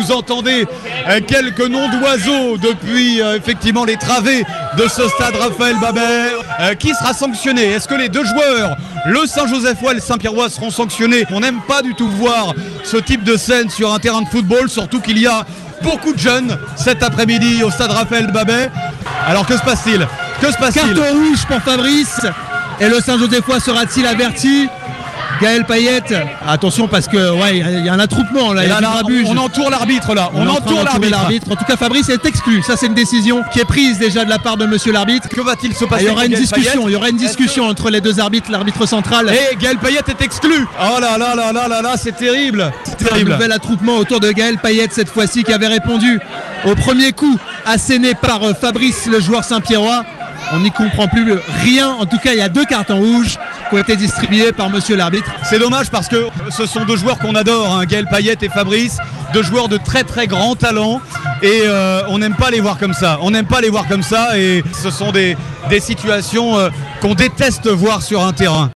vous entendez quelques noms d'oiseaux depuis effectivement les travées de ce stade Raphaël Babet. Qui sera sanctionné? Est-ce que les deux joueurs, le Saint-Josephois et le Saint-Pierrois, seront sanctionnés? On n'aime pas du tout voir ce type de scène sur un terrain de football, surtout qu'il y a beaucoup de jeunes cet après-midi au stade Raphaël Babet. Alors que se passe-t-il? Carton rouge pour Fabrice. Et le Saint-Josephois sera-t-il averti? Gaël Payette, attention parce que il y a un attroupement là, on entoure l'arbitre là, on entoure l'arbitre. En tout cas Fabrice est exclu, ça c'est une décision qui est prise déjà de la part de monsieur l'arbitre. Que va-t-il se passer? Il y aura une discussion entre les deux arbitres, l'arbitre central. Et Gaël Payette est exclu. Oh là là là là là là, c'est terrible. Un nouvel attroupement autour de Gaël Payette cette fois-ci qui avait répondu au premier coup asséné par Fabrice, le joueur Saint-Pierrois. On n'y comprend plus rien. En tout cas, il y a 2 cartons rouges qui ont été distribués par monsieur l'arbitre. C'est dommage parce que ce sont 2 joueurs qu'on adore, hein, Gaël Payette et Fabrice, 2 joueurs de très très grand talent. Et on n'aime pas les voir comme ça. Et ce sont des situations qu'on déteste voir sur un terrain.